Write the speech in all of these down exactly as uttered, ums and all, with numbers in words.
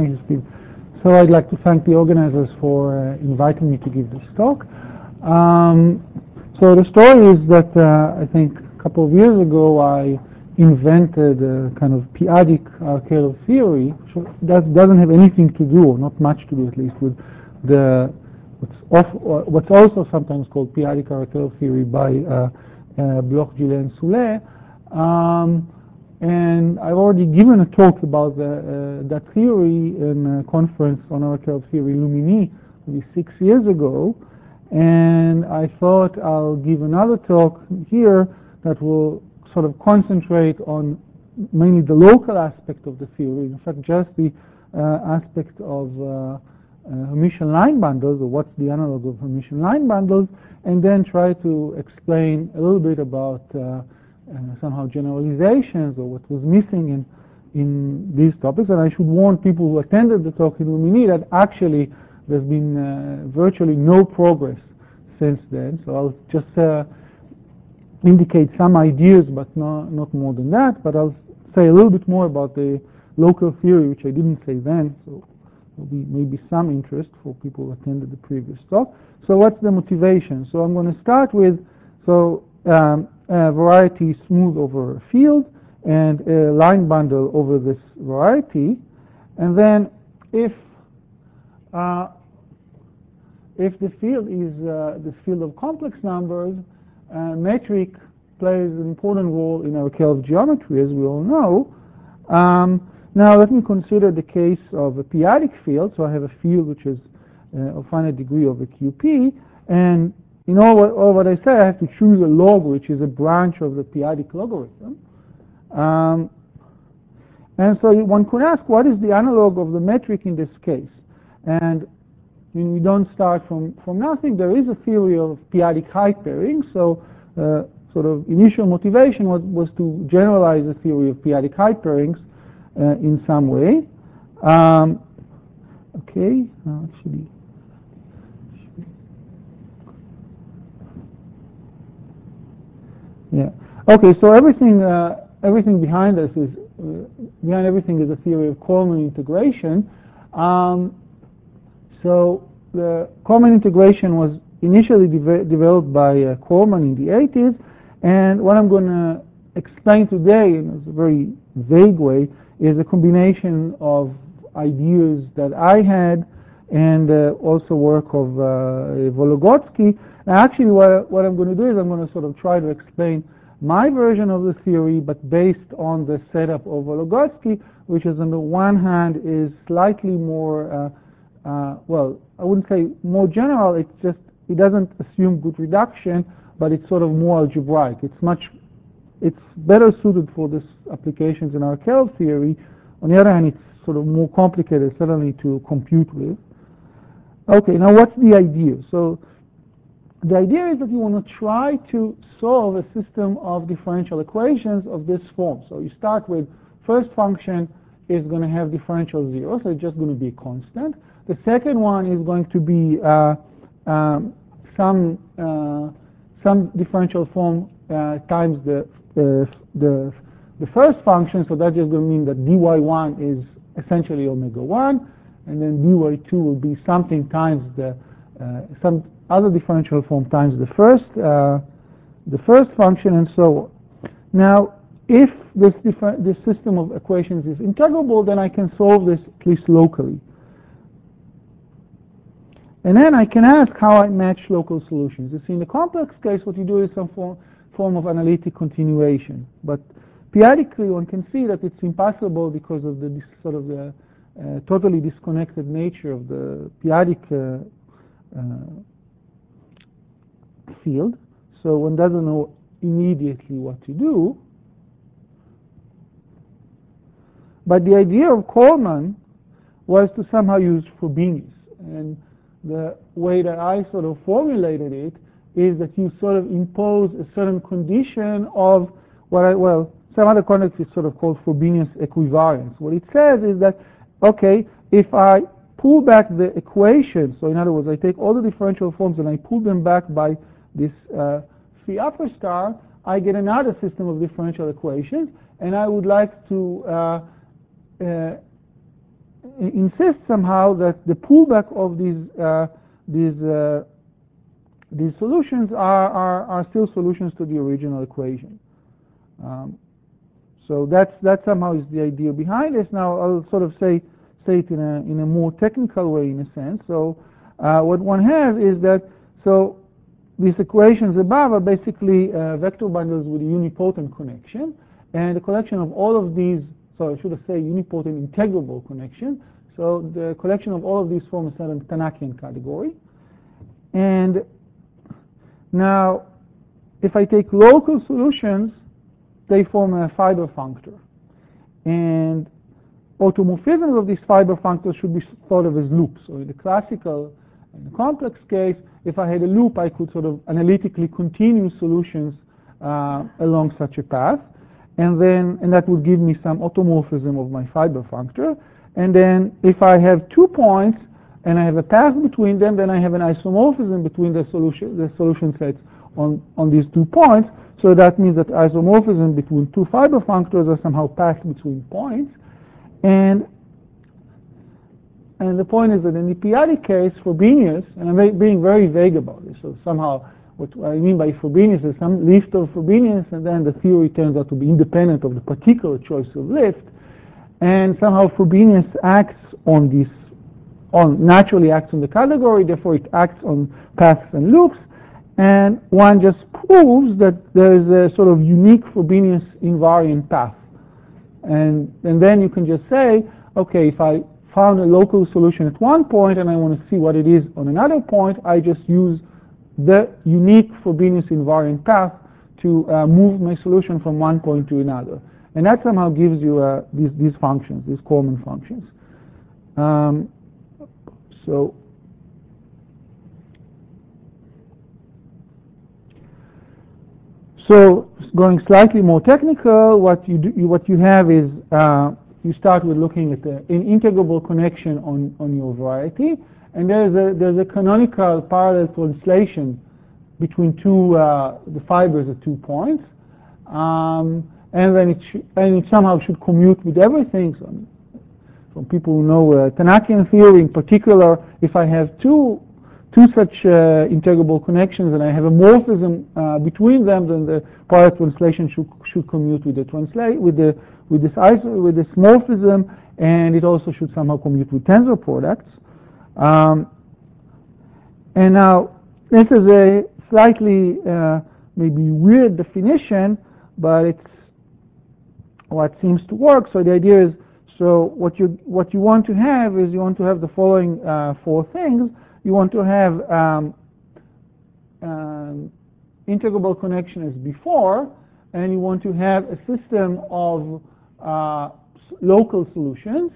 Thank you, Steve. So I'd like to thank the organizers for uh, inviting me to give this talk. Um, so the story is that uh, I think a couple of years ago I invented a kind of p-adic arcadal theory that doesn't have anything to do, or not much to do at least, with the what's, off, what's also sometimes called p-adic arcadal theory by uh, uh, Bloch, Gillet, and Soulet. Um, and I've already given a talk about the, uh, that theory in a conference on arcadal theory, Lumini, maybe six years ago. And I thought I'll give another talk here that will sort of concentrate on mainly the local aspect of the theory, in fact just the uh, aspect of uh, uh, Hermitian line bundles, or what's the analog of Hermitian line bundles, and then try to explain a little bit about uh, uh, somehow generalizations or what was missing in, in these topics. And I should warn people who attended the talk in Lumini that actually there's been uh, virtually no progress since then. So I'll just uh, indicate some ideas, but not, not more than that. But I'll say a little bit more about the local theory, which I didn't say then. So there'll be maybe some interest for people who attended the previous talk. So what's the motivation? So I'm going to start with so um, a variety smooth over a field and a line bundle over this variety. And then if uh, if the field is uh, this field of complex numbers, uh, metric plays an important role in arcadal geometry, as we all know. Um, now let me consider the case of a p-adic field. So I have a field which is uh, of finite degree over Q P, and in all what, all what I say, I have to choose a log, which is a branch of the p-adic logarithm. Um, and so one could ask, what is the analog of the metric in this case? And I mean, we don't start from, from nothing. There is a theory of p-adic height pairing. So uh, sort of initial motivation was, was to generalize the theory of p-adic height pairings uh, in some way. Um, okay, uh, actually. Yeah. Okay, so everything, uh, everything behind us is, uh, behind everything is a theory of Coleman integration. Um, So the Coleman integration was initially de developed by uh, Coleman in the eighties, and what I'm going to explain today in a very vague way is a combination of ideas that I had and uh, also work of uh, Vologodsky. And actually what, what I'm going to do is I'm going to sort of try to explain my version of the theory, but based on the setup of Vologodsky, which is on the one hand is slightly more uh, Uh, well, I wouldn't say more general. It's just it doesn't assume good reduction, but it's sort of more algebraic. It's much, it's better suited for this applications in arcadal theory. On the other hand, it's sort of more complicated, certainly to compute with. Okay, now what's the idea? So the idea is that you want to try to solve a system of differential equations of this form. So you start with first function is going to have differential zero, so it's just going to be a constant. The second one is going to be uh, um, some uh, some differential form uh, times the, uh, the the first function, so that's just going to mean that dy one is essentially omega one, and then dy two will be something times the uh, some other differential form times the first uh, the first function, and so on. Now, if this this system of equations is integrable, then I can solve this at least locally. And then I can ask how I match local solutions. You see, in the complex case, what you do is some form, form of analytic continuation. But p-adically, one can see that it's impossible because of the this sort of the uh, totally disconnected nature of the p-adic uh, uh, field. So one doesn't know immediately what to do. But the idea of Coleman was to somehow use Frobenius. And the way that I sort of formulated it is that you sort of impose a certain condition of what I, well, some other context is sort of called Frobenius equivariance. What it says is that, okay, if I pull back the equation, so in other words, I take all the differential forms and I pull them back by this uh, phi upper star, I get another system of differential equations, and I would like to uh, uh, insists somehow that the pullback of these uh, these uh, these solutions are, are are still solutions to the original equation. Um, so that's that somehow is the idea behind this. Now I'll sort of say say it in a in a more technical way, in a sense. So uh, what one has is that so these equations above are basically uh, vector bundles with a unipotent connection, and the collection of all of these. So I should say unipotent integrable connection. So the collection of all of these form a certain Tanakian category. And now, if I take local solutions, they form a fiber functor. And automorphisms of these fiber functors should be thought of as loops. So in the classical, in the complex case, if I had a loop, I could sort of analytically continue solutions uh, along such a path. And then, and that would give me some automorphism of my fiber functor. And then if I have two points and I have a path between them, then I have an isomorphism between the solution, the solution sets on, on these two points. So that means that isomorphism between two fiber functors are somehow paths between points. And, and the point is that in the periodic case, Frobenius, and I'm being very vague about this, so somehow what I mean by Frobenius is some lift of Frobenius, and then the theory turns out to be independent of the particular choice of lift, and somehow Frobenius acts on this, on naturally acts on the category, therefore it acts on paths and loops, and one just proves that there is a sort of unique Frobenius invariant path, and and then you can just say, okay, if I found a local solution at one point and I want to see what it is on another point, I just use the unique Frobenius invariant path to uh, move my solution from one point to another. And that somehow gives you uh, these, these functions, these Kalman functions. Um, so, so going slightly more technical, what you, do, what you have is uh, you start with looking at the, an integrable connection on, on your variety. And there's a, there's a canonical parallel translation between two, uh, the fibers at two points. Um, and then it, sh and it somehow should commute with everything. So, from people who know uh, Tanakian theory in particular, if I have two, two such uh, integrable connections and I have a morphism uh, between them, then the parallel translation should, should commute with the translate, with the, with this iso with this morphism, and it also should somehow commute with tensor products. Um, and now, this is a slightly uh, maybe weird definition, but it's what seems to work. So the idea is, so what you what you want to have is you want to have the following uh, four things. You want to have um, um, integrable connection as before, and you want to have a system of uh, local solutions.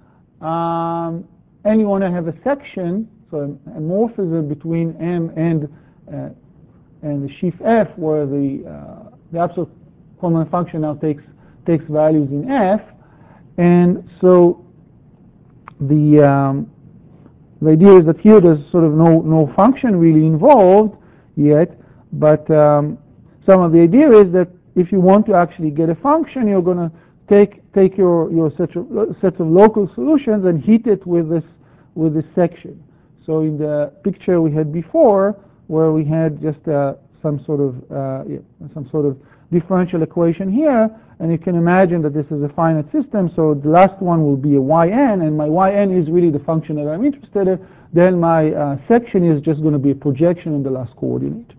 Um, And you want to have a section, so a, a morphism between M and uh, and the sheaf F, where the uh, the absolute Kalman function now takes takes values in F, and so the um, the idea is that here there's sort of no no function really involved yet, but um, some of the idea is that if you want to actually get a function, you're going to take take your your set of sets of local solutions and heat it with this with this section. So in the picture we had before, where we had just uh, some sort of uh, yeah, some sort of differential equation here, and you can imagine that this is a finite system. So the last one will be a yn, and my yn is really the function that I'm interested in. Then my uh, section is just going to be a projection in the last coordinate.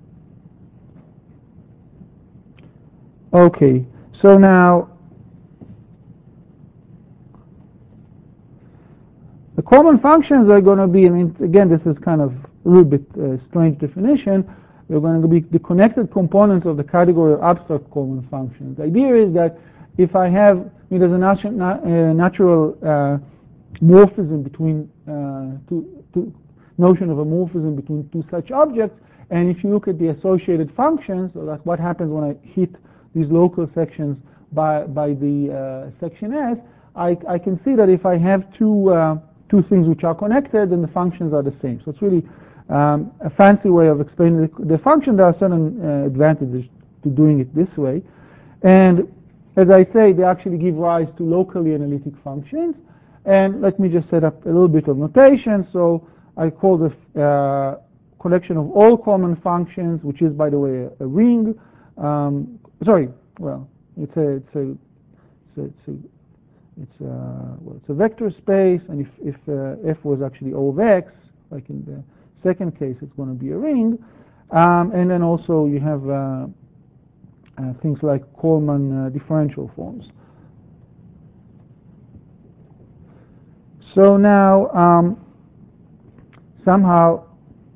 Okay, so now the Kalman functions are going to be, I mean, again, this is kind of a little bit uh, strange definition. They're going to be the connected components of the category of abstract Kalman functions. The idea is that if I have, I mean, there's a natu na uh, natural uh, morphism between uh, two, two, notion of a morphism between two such objects, and if you look at the associated functions, so that's what happens when I hit these local sections by by the uh, section S, I, I can see that if I have two uh, two things which are connected, then the functions are the same. So it's really um, a fancy way of explaining the, the function. There are certain uh, advantages to doing it this way, and as I say, they actually give rise to locally analytic functions. And let me just set up a little bit of notation. So I call this uh, collection of all common functions, which is, by the way, a, a ring. Um, sorry, well, it's a it's a it's a, it's a, it's a, well, it's a vector space, and if if uh, f was actually O of x, like in the second case, it's going to be a ring. Um, and then also you have uh, uh, things like Coleman uh, differential forms. So now um, somehow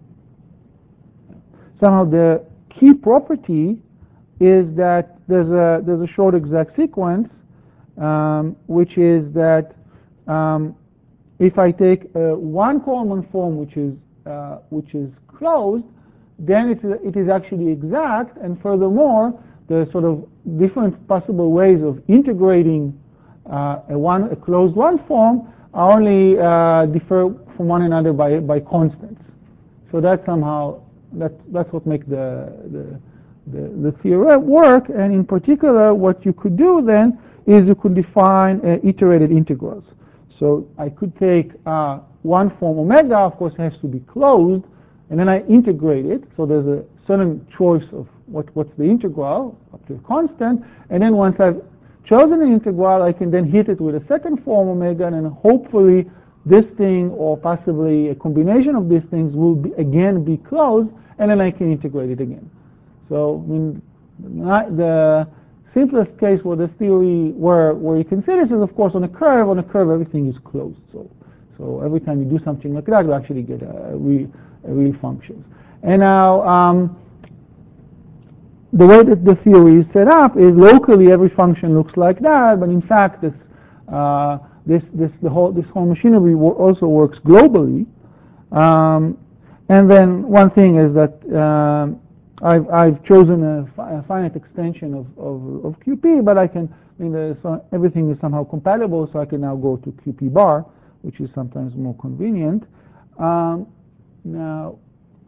somehow the key property is that there's a there's a short exact sequence, um, which is that um, if I take uh, one Coleman form which is uh, which is closed, then it is, it is actually exact, and furthermore, the sort of different possible ways of integrating uh, a one a closed one form are only uh, differ from one another by by constants. So that somehow that that's what makes the the the, the theory work. And in particular, what you could do then is you could define uh, iterated integrals. So I could take uh, one form omega, of course, has to be closed, and then I integrate it. So there's a certain choice of what what's the integral up to a constant, and then once I've chosen an integral, I can then hit it with a second form omega, and then hopefully this thing, or possibly a combination of these things, will be, again be closed, and then I can integrate it again. So I mean, the simplest case where this theory, where where you can see this is, of course, on a curve. On a curve, everything is closed. So so every time you do something like that, you actually get a real, a real function. And now, um, the way that the theory is set up is locally every function looks like that, but in fact this uh, this this the whole this whole machinery also works globally. Um, and then one thing is that um, I've I've chosen a, fi a finite extension of, of of Q P, but I can I mean the, so everything is somehow compatible, so I can now go to Q P bar, which is sometimes more convenient. Um, now.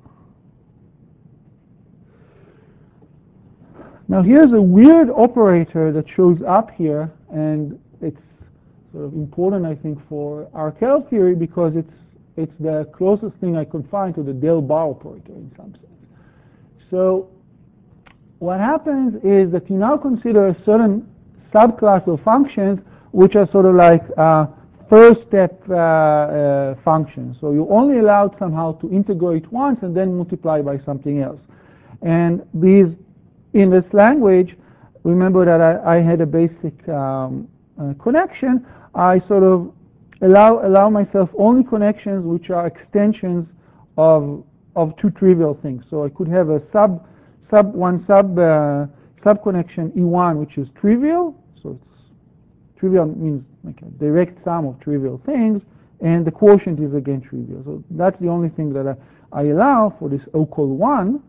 Now here's a weird operator that shows up here, and it's sort of important, I think, for Arkell theory because it's it's the closest thing I could find to the Del-Bar operator in some sense. So what happens is that you now consider a certain subclass of functions which are sort of like uh, first step uh, uh, functions. So you're only allowed somehow to integrate once and then multiply by something else. And these in this language, remember that I, I had a basic um, uh, connection. I sort of allow allow myself only connections which are extensions of of two trivial things. So I could have a sub sub one sub uh, sub connection E one, which is trivial. So it's trivial means like a direct sum of trivial things, and the quotient is again trivial. So that's the only thing that I, I allow for this O call one.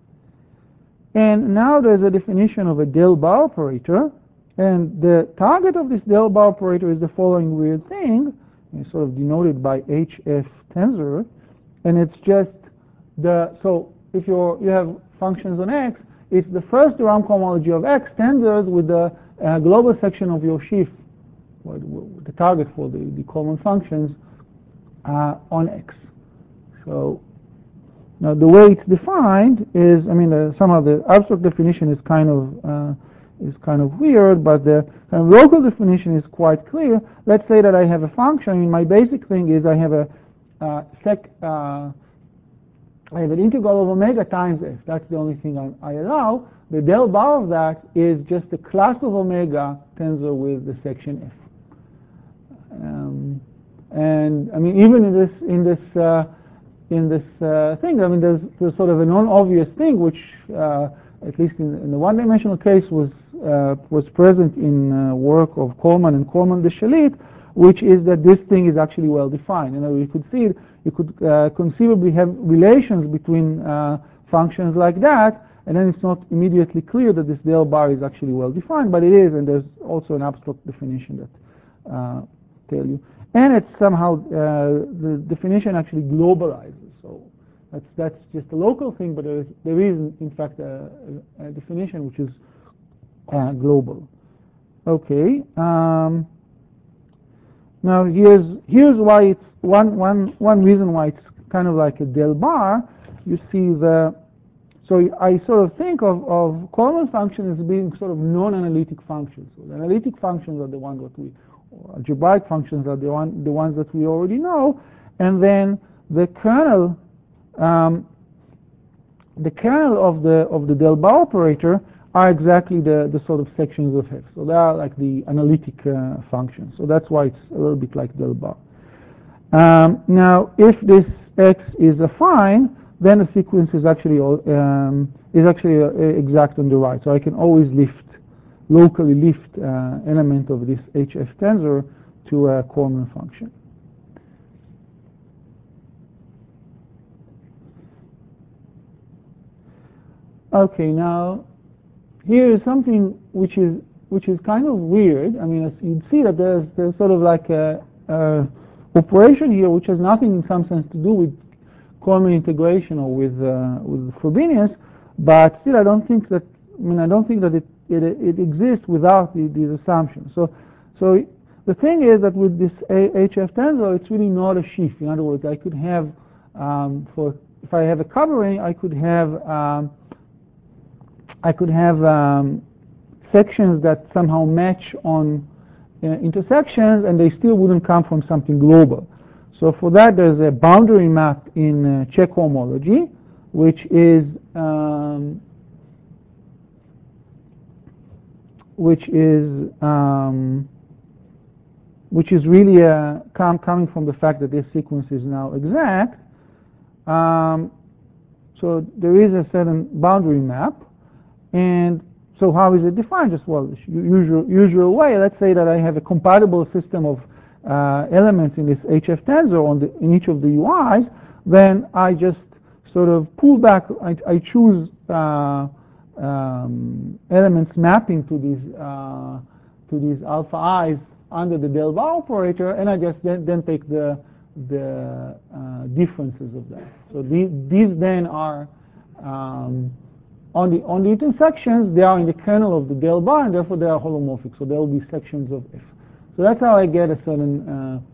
And now there's a definition of a Del-Bar operator, and the target of this Del-Bar operator is the following weird thing, it's sort of denoted by H F tensor, and it's just the, so if you're, you have functions on X, it's the first de Rham cohomology of X tensors with the uh, global section of your sheaf, the target for the, the common functions uh, on X. So now, the way it's defined is, I mean, uh, somehow the abstract definition is kind of uh, is kind of weird, but the kind of local definition is quite clear. Let's say that I have a function. I mean, my basic thing is I have a uh, sec. Uh, I have an integral of omega times f. That's the only thing I, I allow. The del bar of that is just a class of omega tensor with the section f. Um, and I mean, even in this in this. Uh, in this uh, thing, I mean, there's, there's sort of a non-obvious thing, which, uh, at least in, in the one-dimensional case, was uh, was present in uh, work of Coleman and Coleman de Shalit, which is that this thing is actually well defined. You know, you could see, you could uh, conceivably have relations between uh, functions like that, and then it's not immediately clear that this del bar is actually well defined, but it is, and there's also an abstract definition that uh, tell you. And it's somehow, uh, the definition actually globalizes. So that's, that's just a local thing, but there is, there is in fact, a, a definition which is uh, global. Okay. Um, now here's here's why it's one one one reason why it's kind of like a del bar. You see the so I sort of think of, of Coleman functions as being sort of non-analytic functions. So the analytic functions are the ones that we, or algebraic functions are the one the ones that we already know, and then the kernel um, the kernel of the of the del bar operator are exactly the, the sort of sections of F. So they are like the analytic uh, functions. So that's why it's a little bit like del bar. Um, now, if this X is affine, then the sequence is actually um, is actually uh, exact on the right. So I can always lift, locally lift uh, element of this H F tensor to a Coleman function. Okay, now here is something which is which is kind of weird. I mean, you'd see that there's there's sort of like a, a operation here which has nothing in some sense to do with Coleman integration or with uh, with Frobenius, but still I don't think that I mean I don't think that it it, it exists without the, these assumptions. So so the thing is that with this H F tensor, it's really not a sheaf. In other words, I could have um, for if I have a covering, I could have um, I could have um, sections that somehow match on uh, intersections, and they still wouldn't come from something global. So for that, there's a boundary map in uh, Čech homology, which is um, which is um, which is really uh, com coming from the fact that this sequence is now exact. Um, so there is a certain boundary map. And so how is it defined? Just, well, the usual, usual way. Let's say that I have a compatible system of uh, elements in this H F tensor on the, in each of the U Is, then I just sort of pull back, I, I choose uh, um, elements mapping to these, uh, to these alpha i's under the del bar operator, and I just then, then take the, the uh, differences of that. So these, these then are um, On the, on the intersections, they are in the kernel of the del bar, and therefore they are holomorphic. So there will be sections of F. So that's how I get a certain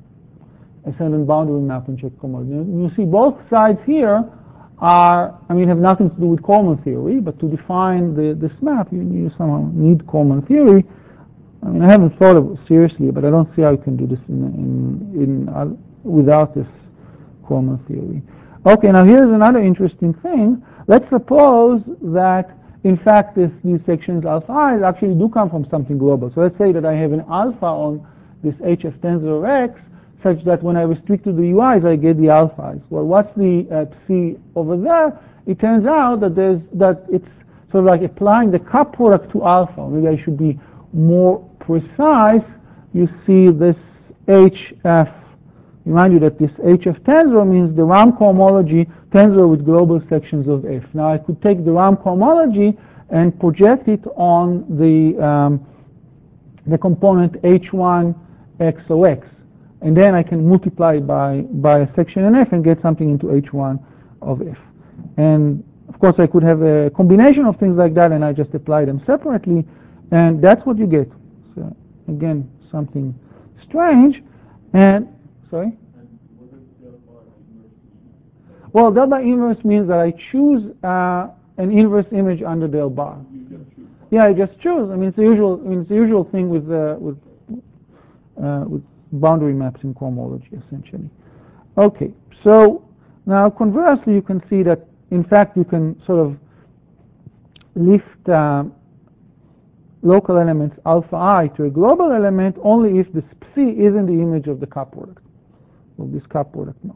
uh, a certain boundary map in Čech homology. You, you see both sides here are, I mean, have nothing to do with Coleman theory, but to define the, this map, you, you somehow need Coleman theory. I mean, I haven't thought of it seriously, but I don't see how you can do this in, in, in uh, without this Coleman theory. Okay, now here's another interesting thing. Let's suppose that, in fact, this, these sections alpha i's actually do come from something global. So let's say that I have an alpha on this H F tensor X, such that when I restrict to the U Is, I get the alpha i's. Well, what's the uh, psi over there? It turns out that there's that it's sort of like applying the cup product to alpha. Maybe I should be more precise. You see this H F. Remind you that this H F tensor means the Ram cohomology tensor with global sections of F. Now I could take the Ram cohomology and project it on the um, the component H one X O X, and then I can multiply it by by a section in F and get something into H one of F. And of course I could have a combination of things like that, and I just apply them separately, and that's what you get. So again, something strange. And sorry? Well, del bar inverse means that I choose uh, an inverse image under del bar. Yeah, I just choose. I mean, it's the usual. I mean, it's the usual thing with uh, with uh, with boundary maps in cohomology, essentially. Okay, so now conversely, you can see that in fact you can sort of lift uh, local elements alpha I to a global element only if the psi is in the image of the cup product. Well, this cup product, no.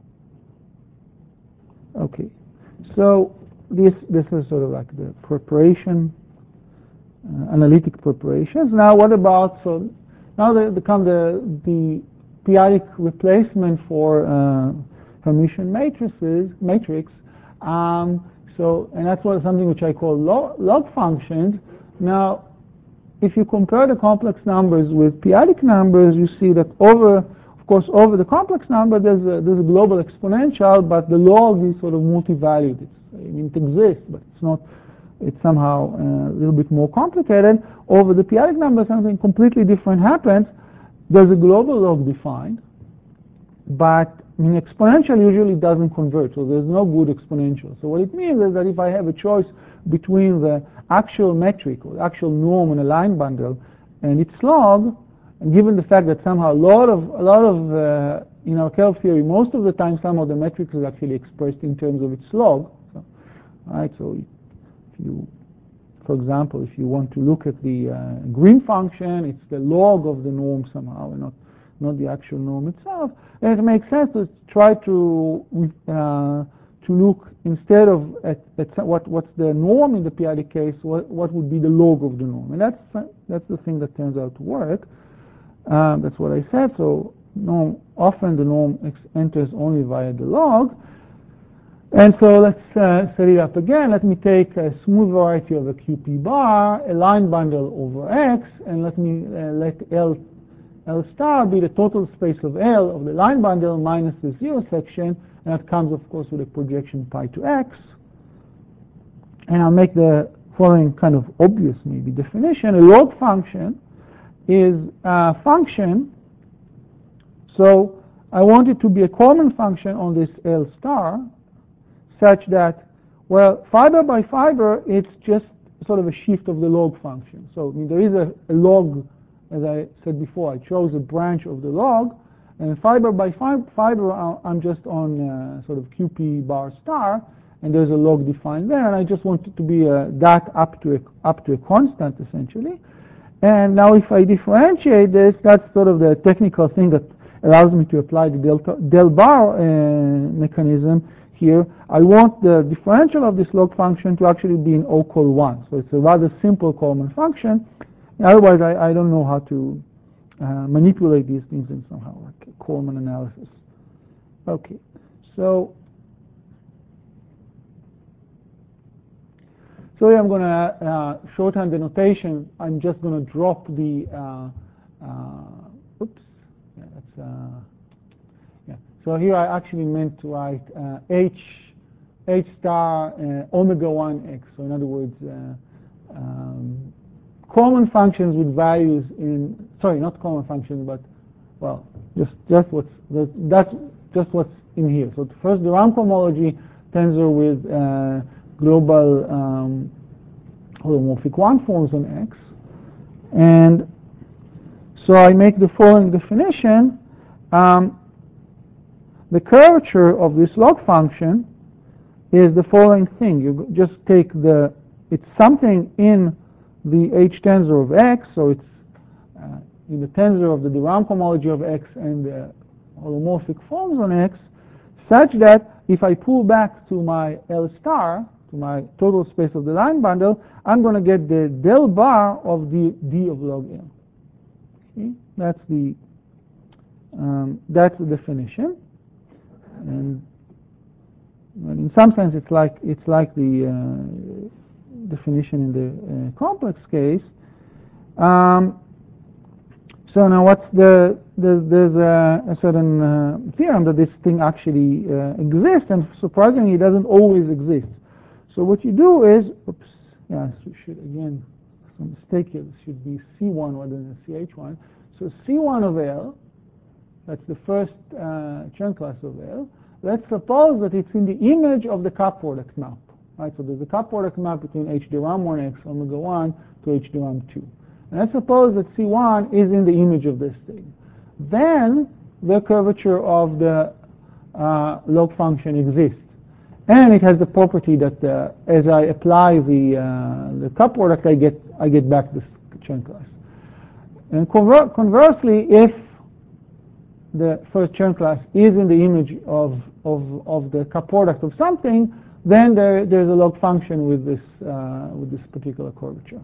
Okay, so this this is sort of like the preparation, uh, analytic preparations. Now, what about so now they come the the periodic replacement for uh, Hermitian matrices matrix. Um, so, and that's what something which I call log, log functions. Now, if you compare the complex numbers with periodic numbers, you see that over, of course, over the complex number, there's a, there's a global exponential, but the log is sort of multi-valued. It's, I mean, it exists, but it's not, it's somehow uh, a little bit more complicated. Over the periodic number, something completely different happens. there's a global log defined, but I mean, exponential usually doesn't convert, so there's no good exponential. So what it means is that if I have a choice between the actual metric or actual norm in a line bundle and its log, and given the fact that somehow a lot of a lot of uh, in our curve theory, most of the time some of the metrics is actually expressed in terms of its log. So, right, so if you, for example, if you want to look at the uh, green function, it's the log of the norm somehow, and not not the actual norm itself. And it makes sense to try to uh, to look instead of at, at what what's the norm in the p-adic case, what what would be the log of the norm, and that's that's the thing that turns out to work. Um, that's what I said. So no, often the norm ex enters only via the log. And so let's uh, set it up again. Let me take a smooth variety of a Q P bar, a line bundle over X, and let me uh, let L L star be the total space of L of the line bundle minus the zero section, and that comes, of course, with a projection pi to X. And I'll make the following kind of obvious, maybe, definition. A log function is a function, so I want it to be a common function on this L star, such that, well, fiber by fiber, it's just sort of a shift of the log function. So I mean, there is a, a log, as I said before, I chose a branch of the log, and fiber by fiber, I'm just on uh, sort of Q P bar star, and there's a log defined there, and I just want it to be uh, that up to a, up to a constant, essentially. And now if I differentiate this, that's sort of the technical thing that allows me to apply the delta, del bar uh, mechanism here. I want the differential of this log function to actually be in O call one. So it's a rather simple Kalman function. Otherwise, I, I don't know how to uh, manipulate these things in somehow, like a Kalman analysis. Okay, so So here I'm going to uh, shorthand the notation. I'm just going to drop the, uh, uh, oops, yeah, that's, uh, yeah. So here I actually meant to write uh, H, H star uh, omega one X. So in other words, uh, um, common functions with values in, sorry, not common functions, but, well, just, just what's, that's just what's in here. So first, the Ram cohomology tensor with uh, global um, holomorphic one forms on X. And so I make the following definition. Um, the curvature of this log function is the following thing. You just take the, it's something in the H tensor of X, so it's uh, in the tensor of the de Rham cohomology of X and the holomorphic forms on X, such that if I pull back to my L star, to my total space of the line bundle, I'm going to get the del bar of the d of log L. Okay? That's the um, that's the definition, and well, in some sense it's like it's like the uh, definition in the uh, complex case. Um, So now what's the, the there's a, a certain uh, theorem that this thing actually uh, exists, and surprisingly it doesn't always exist. So what you do is, oops, yes, we should, again, some mistake here, this should be C one rather than C H one. So C one of L, that's the first uh, Chern class of L. Let's suppose that it's in the image of the cup product map, right? So there's a cup product map between H de Rham one X omega one to H de Rham two. And let's suppose that C one is in the image of this thing. Then the curvature of the uh, log function exists. And it has the property that uh, as I apply the, uh, the cup product, I get, I get back this Chern class. And conver conversely, if the first Chern class is in the image of, of, of the cup product of something, then there, there's a log function with this, uh, with this particular curvature.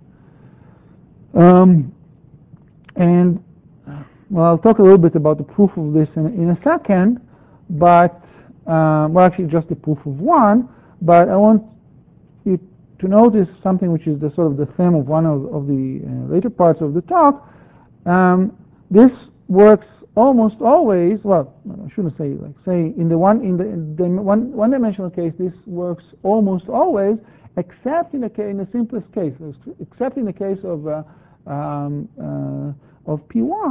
Um, and, well, I'll talk a little bit about the proof of this in, in a second, but, um, well, actually just the proof of one, but I want you to notice something which is the sort of the theme of one of, of the uh, later parts of the talk. Um, this works almost always, well, I shouldn't say, like, say, in the one, in the, in the one, one-dimensional case, this works almost always, except in the, in the simplest case, except in the case of uh, Um, uh, of P one,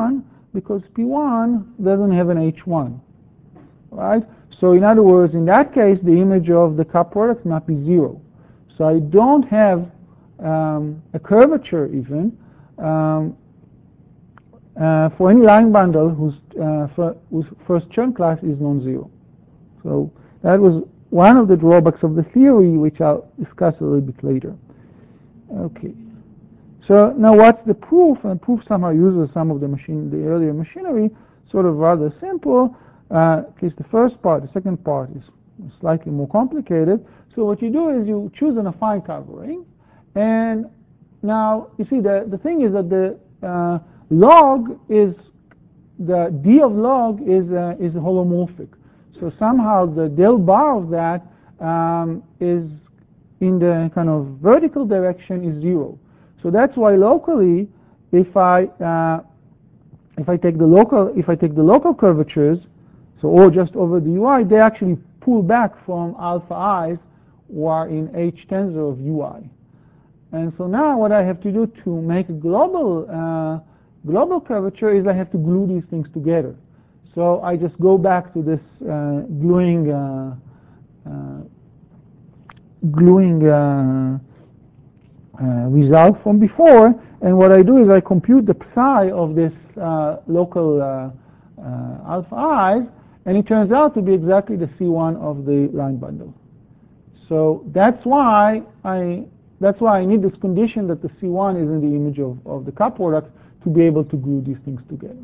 because P one doesn't have an H one, right? So in other words, in that case, the image of the cup product must be zero. So I don't have um, a curvature even um, uh, for any line bundle whose, uh, for, whose first Chern class is non-zero. So that was one of the drawbacks of the theory, which I'll discuss a little bit later. Okay. So now what's the proof? And proof somehow uses some of the machine, the earlier machinery, sort of rather simple. Uh, at least the first part, the second part is slightly more complicated. So what you do is you choose an affine covering, and now you see the the thing is that the uh, log is the d of log is uh, is holomorphic. So somehow the del bar of that um, is in the kind of vertical direction is zero. So that's why locally, if I uh, if I take the local if I take the local curvatures, so or just over the U I, they actually pull back from alpha i's, who are in H tensor of U I. And so now what I have to do to make a global uh, global curvature is I have to glue these things together. So I just go back to this uh, gluing uh, uh, gluing uh, uh, result from before, and what I do is I compute the psi of this uh, local uh, uh, alpha i's, and it turns out to be exactly the C one of the line bundle. So that's why I that's why I need this condition that the C one is in the image of, of the cup product to be able to glue these things together.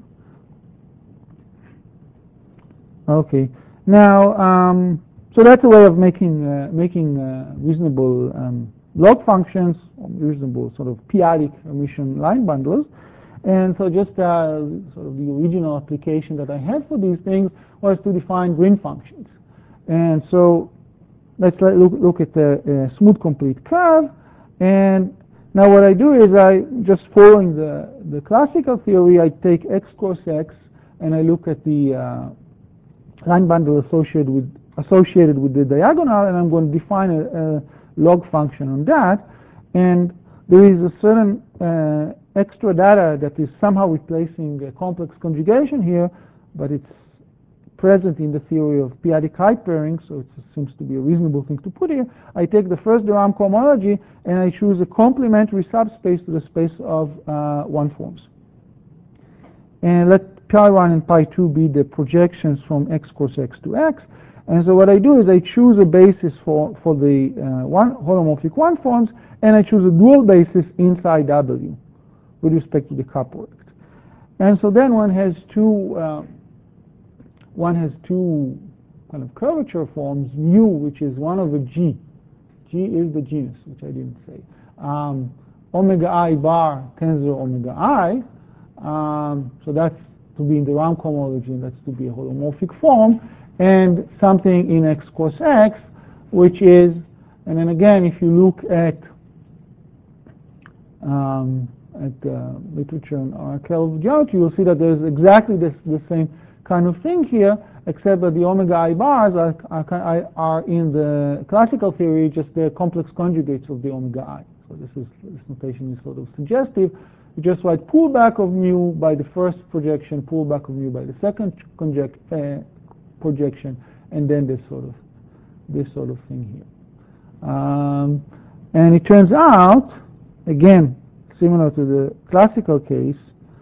Okay, now um, so that's a way of making uh, making uh, reasonable um, log functions, reasonable sort of p-adic emission line bundles. And so just uh, sort of the original application that I had for these things was to define green functions. And so let's let look, look at the uh, smooth complete curve. And now what I do is I, just following the, the classical theory, I take x cross x and I look at the uh, line bundle associated with, associated with the diagonal, and I'm going to define a, a log function on that. And there is a certain uh, extra data that is somehow replacing a complex conjugation here, but it's present in the theory of p-adic height pairing, so it seems to be a reasonable thing to put here. I take the first de Rham cohomology and I choose a complementary subspace to the space of uh, one forms. And let pi one and pi two be the projections from x cross x to x. And so what I do is I choose a basis for, for the uh, one holomorphic one forms, and I choose a dual basis inside W with respect to the cup product. And so then one has two uh, one has two kind of curvature forms, mu, which is one over G. G is the genus, which I didn't say. Um, omega I bar tensor omega I. Um, so that's to be in the Rham cohomology, and that's to be a holomorphic form. And something in x cross x, which is, and then again, if you look at um, at the literature on Arakel geometry, you'll see that there's exactly this, the same kind of thing here, except that the omega I bars are, are, are in the classical theory just the complex conjugates of the omega I. So this is this notation is sort of suggestive. You just write pullback of mu by the first projection, pullback of mu by the second conject, uh, projection, and then this sort of this sort of thing here. Um, and it turns out, again, similar to the classical case,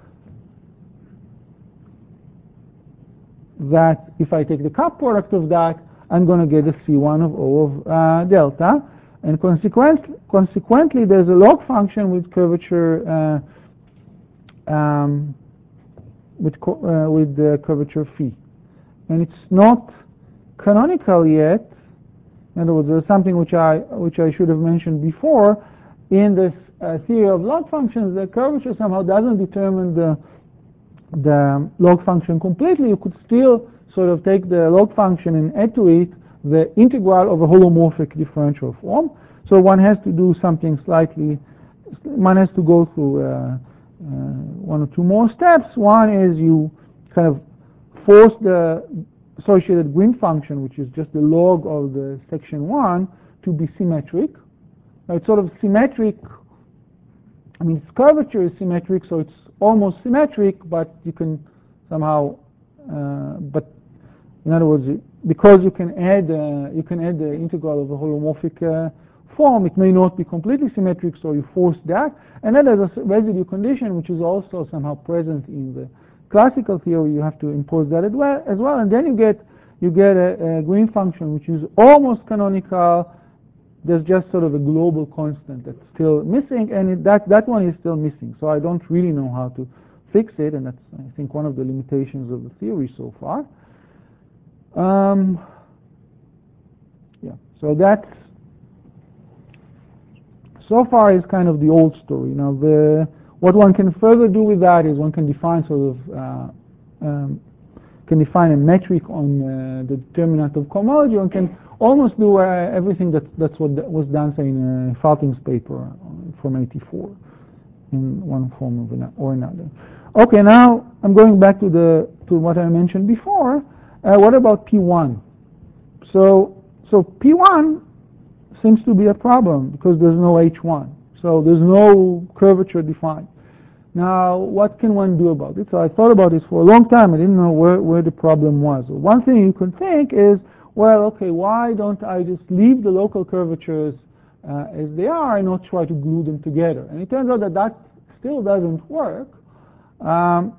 that if I take the cup product of that, I'm going to get a C one of O of uh, delta, and consequent, consequently, there's a log function with curvature uh, um, with co uh, with the curvature phi. And it's not canonical yet. In other words, there's something which I which I should have mentioned before. In this uh, theory of log functions, the curvature somehow doesn't determine the the log function completely. You could still sort of take the log function and add to it the integral of a holomorphic differential form. So one has to do something slightly. One has to go through uh, uh, one or two more steps. One is you kind of force the associated Green function, which is just the log of the section one, to be symmetric. Now, it's sort of symmetric. I mean, its curvature is symmetric, so it's almost symmetric, but you can somehow, uh, but in other words, because you can add uh, you can add the integral of a holomorphic uh, form, it may not be completely symmetric, so you force that. And then there's a residue condition, which is also somehow present in the classical theory. You have to impose that as well, as well. And then you get you get a, a Green function, which is almost canonical. There's just sort of a global constant that's still missing, and it, that that one is still missing. So I don't really know how to fix it, and that's, I think, one of the limitations of the theory so far. Um, yeah, so that's so far is kind of the old story. Now, the what one can further do with that is one can define sort of uh, um, can define a metric on uh, the determinant of cohomology. One can almost do uh, everything that that's what was done, say, in uh, Falking's paper from eighty-four, in one form or another. Okay, now I'm going back to the to what I mentioned before. Uh, what about P one? So so P one seems to be a problem because there's no H one. So there's no curvature defined. Now, what can one do about it? So I thought about this for a long time. I didn't know where, where the problem was. Well, one thing you can think is, well, okay, why don't I just leave the local curvatures uh, as they are and not try to glue them together? And it turns out that that still doesn't work. Um,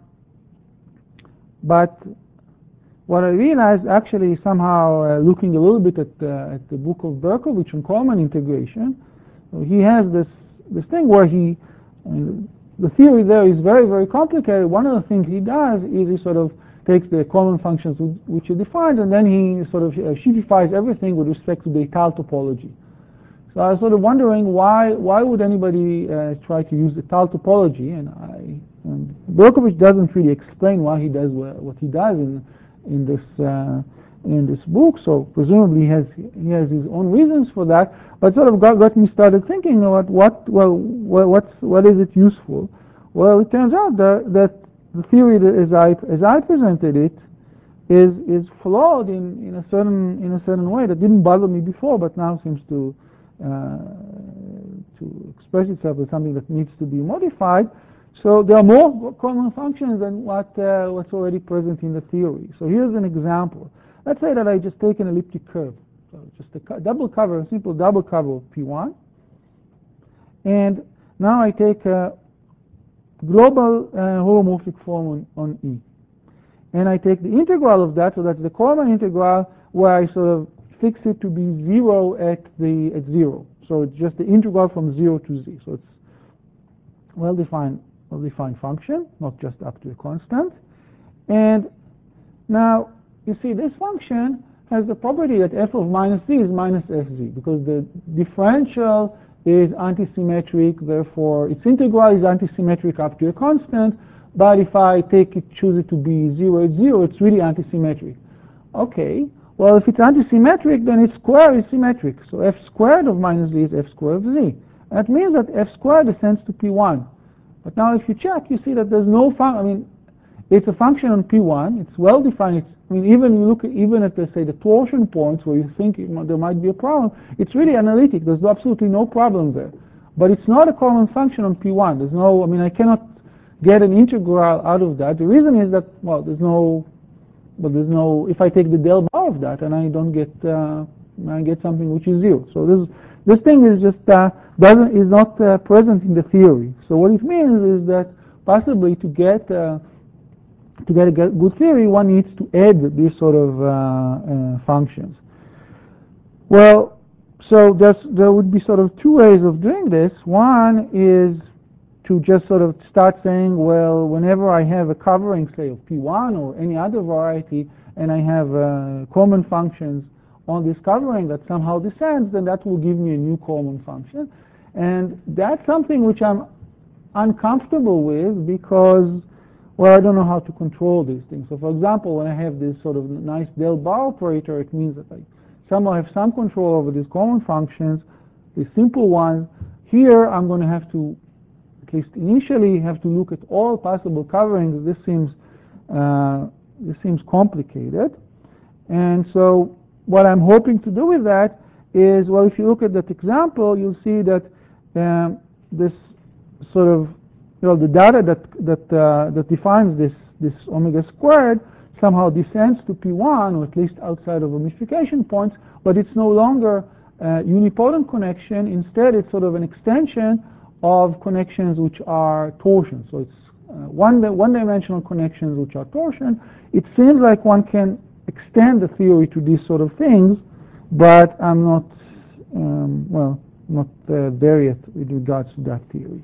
but what I realized, actually, somehow uh, looking a little bit at, uh, at the book of Berkovich on Kalman integration, he has this this thing where he, I mean, the theory there is very, very complicated. One of the things he does is he sort of takes the Kalman functions which he defines, and then he sort of uh, sheetifies everything with respect to the Étale topology. So I was sort of wondering why why would anybody uh, try to use the Étale topology? And I and Berkovich doesn't really explain why he does what, what he does in in this uh, in this book. So presumably he has he has his own reasons for that. But sort of got, got me started thinking about what well what's what is it useful? Well, it turns out that that the theory that as I as I presented it is is flawed in, in a certain in a certain way that didn't bother me before, but now seems to uh, to express itself as something that needs to be modified. So there are more Kalman functions than what uh, what's already present in the theory. So here's an example. Let's say that I just take an elliptic curve, so just a co double cover, a simple double cover of P one, and now I take a global uh, holomorphic form on, on E, and I take the integral of that, so that's the Kalman integral, where I sort of fix it to be zero at the at zero. So it's just the integral from zero to z. So it's well-defined. Well-defined function, not just up to a constant. And now, you see, this function has the property that f of minus z is minus fz, because the differential is antisymmetric, therefore its integral is antisymmetric up to a constant, but if I take it, choose it to be zero at zero, it's really antisymmetric. Okay, well, if it's antisymmetric, then its square is symmetric. So f squared of minus z is f squared of z. That means that f squared descends to P one. But now if you check, you see that there's no function. I mean, it's a function on P one. It's well defined. It's, I mean, even you look at, even at the, say, the torsion points where you think it, there might be a problem, it's really analytic. There's absolutely no problem there. But it's not a Kalman function on P one. There's no, I mean, I cannot get an integral out of that. The reason is that, well, there's no, but there's no, if I take the del bar of that and I don't get, uh, I get something which is zero. So this, this thing is just, uh, doesn't, is not uh, present in the theory. So what it means is that possibly to get, uh, to get a good theory, one needs to add these sort of uh, uh, functions. Well, so there would be sort of two ways of doing this. One is to just sort of start saying, well, whenever I have a covering, say, of P one or any other variety, and I have uh, Kalman functions on this covering that somehow descends, then that will give me a new Kalman function. And that's something which I'm uncomfortable with because, well, I don't know how to control these things. So, for example, when I have this sort of nice del bar operator, it means that I somehow have some control over these Kalman functions, the simple ones. Here, I'm going to have to, at least initially, have to look at all possible coverings. This seems uh, this seems complicated, and so what I'm hoping to do with that is, well, if you look at that example, you'll see that um, this sort of, you know, the data that that uh, that defines this this omega squared somehow descends to P one, or at least outside of ramification points, but it's no longer a unipotent connection. Instead, it's sort of an extension of connections which are torsion. So it's uh, one, one-dimensional connections which are torsion. It seems like one can extend the theory to these sort of things, but I'm not, um, well, not uh, there yet with regards to that theory.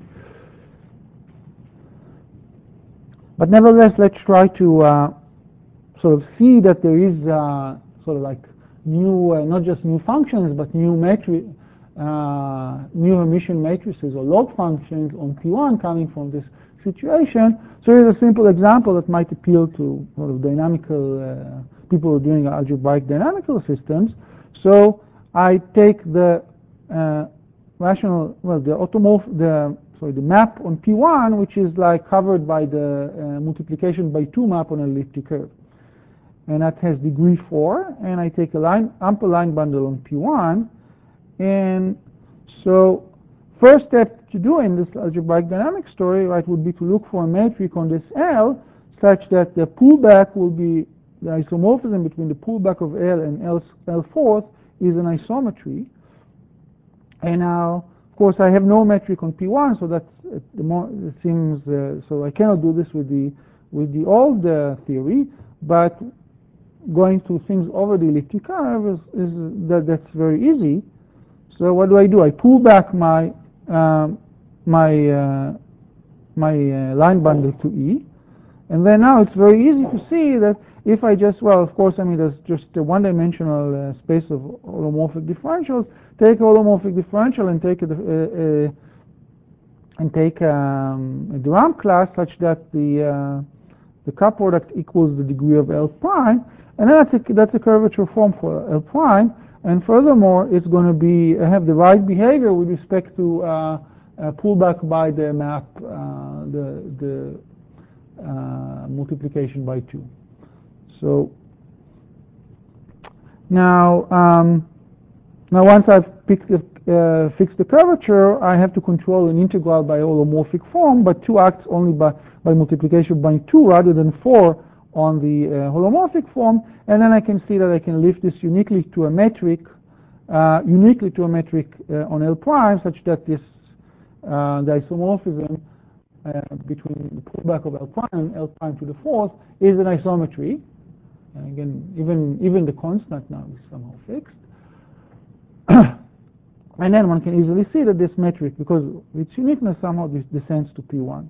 But nevertheless, let's try to uh, sort of see that there is uh, sort of like new, uh, not just new functions, but new metri uh, new Hermitian matrices or log functions on P one coming from this situation. So here's a simple example that might appeal to sort of dynamical uh, people who are doing algebraic dynamical systems. So I take the uh, rational, well, the automorph, the sorry, the map on P one, which is like covered by the uh, multiplication by two map on an elliptic curve, and that has degree four. And I take a line, ample line bundle on P one, and so first step to do in this algebraic dynamic story, right, would be to look for a metric on this L such that the pullback will be the isomorphism between the pullback of L and L, L fourth is an isometry. And now, of course, I have no metric on P one, so that's the more it seems. Uh, so I cannot do this with the with the old uh, theory. But going to things over the elliptic curve is, is that that's very easy. So what do I do? I pull back my um, my uh, my uh, line bundle to E, and then now it's very easy to see that if I just, well, of course, I mean, there's just a one-dimensional uh, space of holomorphic differentials. Take a holomorphic differential and take a, a, a and take um, a de Rham class such that the uh, the cup product equals the degree of L prime, and then that's a, that's a curvature form for L prime. And furthermore, it's going to be have the right behavior with respect to uh, uh, pullback by the map, uh, the the uh, multiplication by two. So now, um, now once I've picked the, uh, fixed the curvature, I have to control an integral by holomorphic form, but two acts only by, by multiplication by two rather than four on the uh, holomorphic form, and then I can see that I can lift this uniquely to a metric, uh, uniquely to a metric uh, on L prime, such that this uh, the isomorphism uh, between the pullback of L prime and L prime to the fourth is an isometry. And again, even even the constant now is somehow fixed. And then one can easily see that this metric, because its uniqueness somehow descends to P one.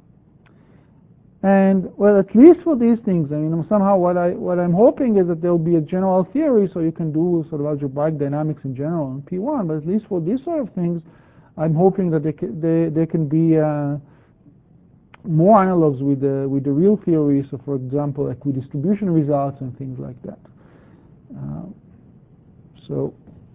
And well, at least for these things, I mean, somehow what I what I'm hoping is that there will be a general theory, so you can do sort of algebraic dynamics in general on P one. But at least for these sort of things, I'm hoping that they can, they they can be uh, more analogs with the with the real theory. So, for example, equidistribution results and things like that. Uh, so,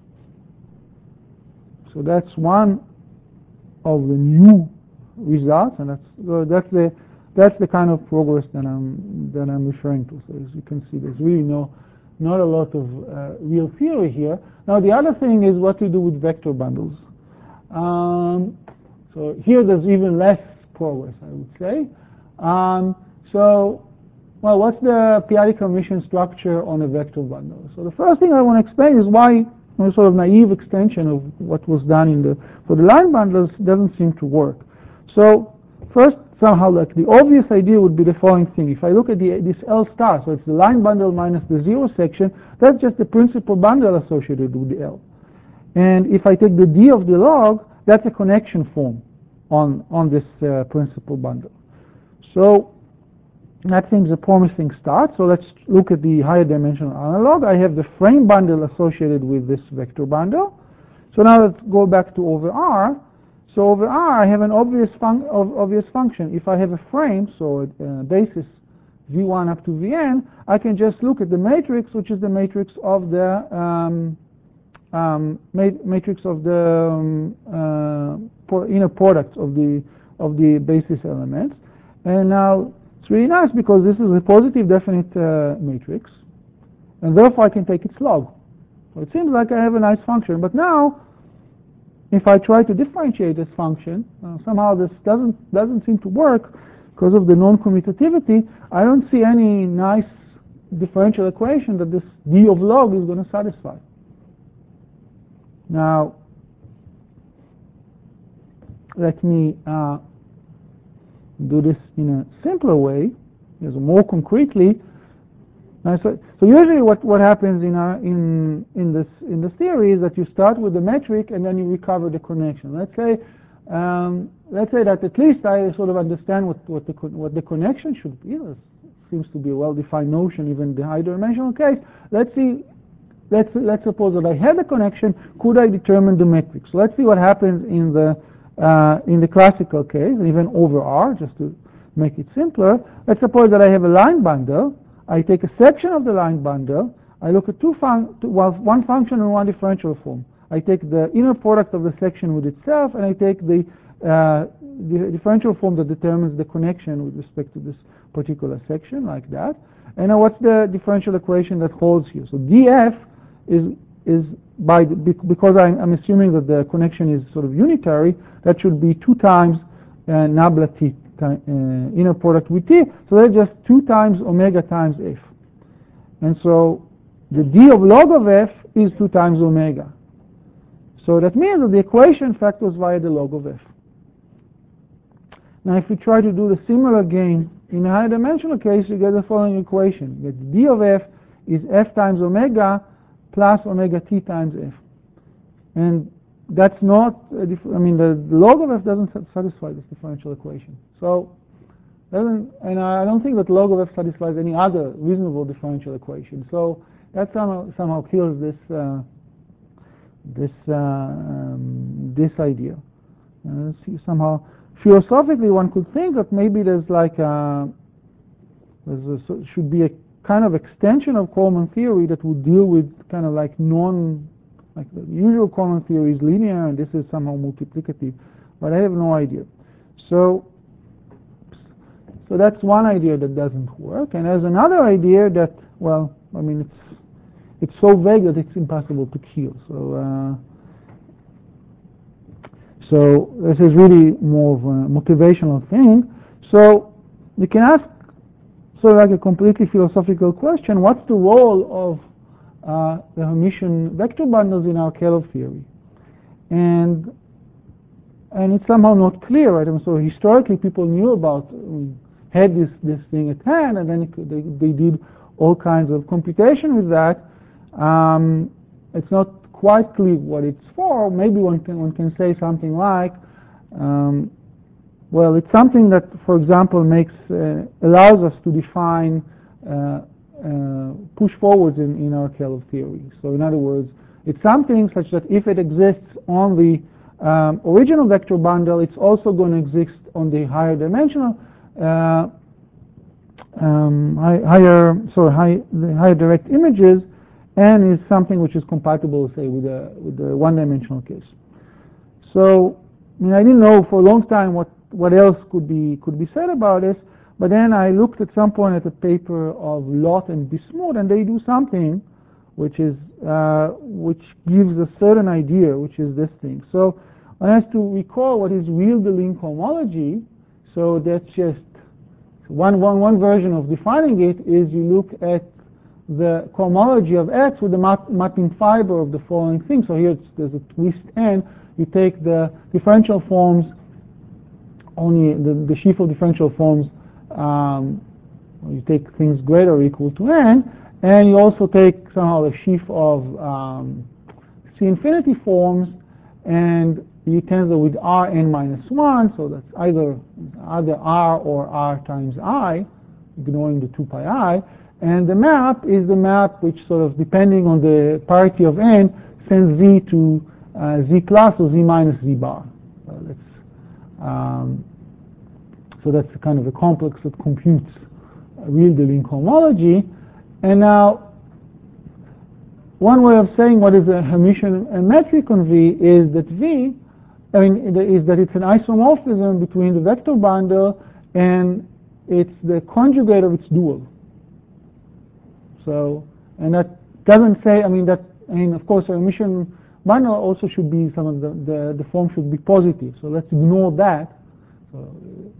so that's one of the new results, and that's uh, that's the that's the kind of progress that I'm that I'm referring to. So, as you can see, there's really no not a lot of uh, real theory here. Now, the other thing is what to do with vector bundles. Um, so here, there's even less progress, I would say. Um, so, well, what's the p-adic Hermitian structure on a vector bundle? So the first thing I want to explain is why a sort of naive extension of what was done in the for the line bundles doesn't seem to work. So first, somehow, like the obvious idea would be the following thing. If I look at the, this L star, so it's the line bundle minus the zero section, that's just the principal bundle associated with the L. And if I take the D of the log, that's a connection form on, on this uh, principal bundle. So that seems a promising start. So let's look at the higher dimensional analog. I have the frame bundle associated with this vector bundle. So now let's go back to over R. So over R, I have an obvious, fun obvious function. If I have a frame, so a uh, basis V one up to Vn, I can just look at the matrix, which is the matrix of the um, um, ma matrix of the um, uh, inner product of the of the basis elements. And now it's really nice because this is a positive definite uh, matrix, and therefore I can take its log. So it seems like I have a nice function. But now, if I try to differentiate this function, uh, somehow this doesn't doesn't seem to work, because of the non-commutativity, I don't see any nice differential equation that this d of log is going to satisfy. Now, let me uh, do this in a simpler way, more concretely. Uh, so, so usually what, what happens in, our, in, in, this, in this theory is that you start with the metric and then you recover the connection. Let's say, um, let's say that at least I sort of understand what, what, the, what the connection should be. This seems to be a well-defined notion, even in the high-dimensional case. Let's see, let's, let's suppose that I had a connection. Could I determine the metric? So let's see what happens in the, uh, in the classical case, even over R, just to make it simpler. Let's suppose that I have a line bundle. I take a section of the line bundle. I look at two fun well, one function and one differential form. I take the inner product of the section with itself, and I take the, uh, the differential form that determines the connection with respect to this particular section, like that. And now what's the differential equation that holds here? So df is, is by the, because I'm, I'm assuming that the connection is sort of unitary, that should be two times uh, nabla t. Uh, inner product with t, so that's just two times omega times f. And so the d of log of f is two times omega. So that means that the equation factors via the log of f. Now if we try to do the similar game in a higher dimensional case, you get the following equation. You get d of f is f times omega plus omega t times f. And that's not, a I mean, the log of f doesn't satisfy this differential equation. So, doesn't, and I don't think that log of f satisfies any other reasonable differential equation. So that somehow, somehow kills this uh, this uh, um, this idea. Uh, see, somehow, philosophically, one could think that maybe there's like a, there's a, should be a kind of extension of Coleman theory that would deal with kind of like non. Like the usual Coleman theory is linear, and this is somehow multiplicative, but I have no idea. So, so that's one idea that doesn't work, and there's another idea that, well, I mean, it's it's so vague that it's impossible to kill. So, uh, so this is really more of a motivational thing. So you can ask sort of like a completely philosophical question: what's the role of Uh, the Hermitian vector bundles in our Kähler theory? And and it's somehow not clear, right? And so historically people knew about, um, had this, this thing at hand, and then it, they, they did all kinds of computation with that. Um, it's not quite clear what it's for. Maybe one can, one can say something like, um, well, it's something that, for example, makes uh, allows us to define uh, Uh, push forwards in, in our Kähler theory. So in other words, it's something such that if it exists on the um, original vector bundle, it's also going to exist on the higher dimensional, uh, um, high, higher, sorry, high, the higher direct images, and is something which is compatible, say, with the, with the one-dimensional case. So, I mean, I didn't know for a long time what, what else could be, could be said about this. But then I looked at some point at a paper of Lott and Bismuth, and they do something which is uh, which gives a certain idea, which is this thing. So one has to recall what is real Deligne cohomology. So that's just one, one, one version of defining it is you look at the cohomology of X with the mat mapping fiber of the following thing. So here it's, there's a twist N. You take the differential forms, only the, the sheaf of differential forms. Um, you take things greater or equal to n, and you also take somehow a sheaf of um, C infinity forms, and you tensor with R n minus one, so that's either either R or R times I, ignoring the two pi I, and the map is the map which sort of, depending on the parity of n, sends Z to uh, Z plus or Z minus Z bar. So that's um, So that's a kind of a complex that computes real Deligne cohomology. And now, one way of saying what is a Hermitian metric on V is that V, I mean, is that it's an isomorphism between the vector bundle and it's the conjugate of its dual. So, and that doesn't say, I mean, that, I mean, of course, a Hermitian bundle also should be, some of the, the, the form should be positive. So let's ignore that. So,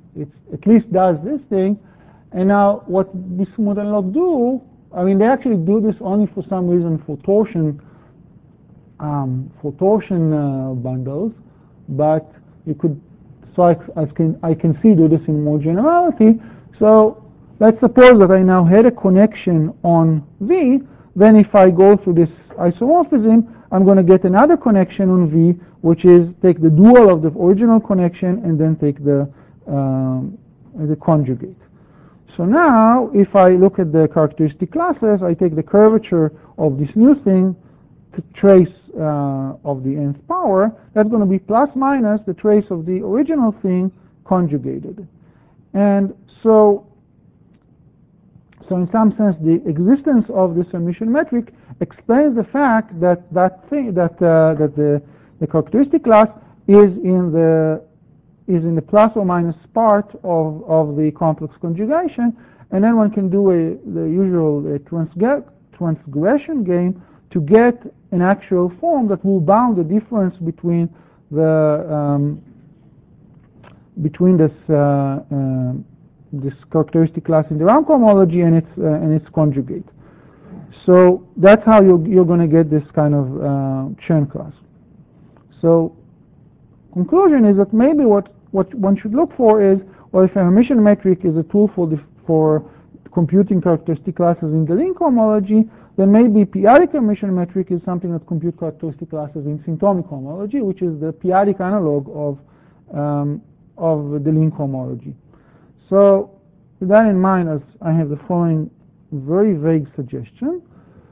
it at least does this thing. And now what this smooth unlock do, I mean, they actually do this only for some reason for torsion, um, for torsion uh, bundles, but you could, so I, I, can, I can see do this in more generality. So let's suppose that I now had a connection on V, then if I go through this isomorphism, I'm going to get another connection on V, which is take the dual of the original connection and then take the, um, the conjugate. So now, if I look at the characteristic classes, I take the curvature of this new thing, the trace uh, of the nth power, that's going to be plus minus the trace of the original thing conjugated. And so, so in some sense, the existence of this emission metric explains the fact that that thing, that uh, that the the characteristic class is in the is in the plus or minus part of, of the complex conjugation, and then one can do a, the usual uh, transge transgression game to get an actual form that will bound the difference between the um, between this uh, uh, this characteristic class in the round cohomology and its uh, and its conjugate. So that's how you're, you're going to get this kind of uh, Chern class. So conclusion is that maybe what what one should look for is, well, if an emission metric is a tool for the, for computing characteristic classes in the Ling cohomology, then maybe periodic emission metric is something that computes characteristic classes in symptomic cohomology, which is the periodic analog of um, of the Ling cohomology. So with that in mind, as I have the following very vague suggestion.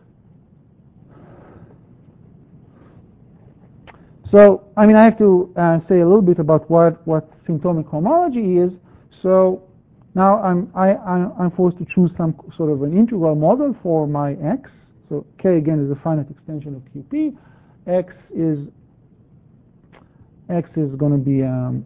So, I mean, I have to uh, say a little bit about what, what symptomic homology is. So now I'm, I, I, I'm forced to choose some sort of an integral model for my x. So K, again, is a finite extension of Q P. X is, X is going to be, um,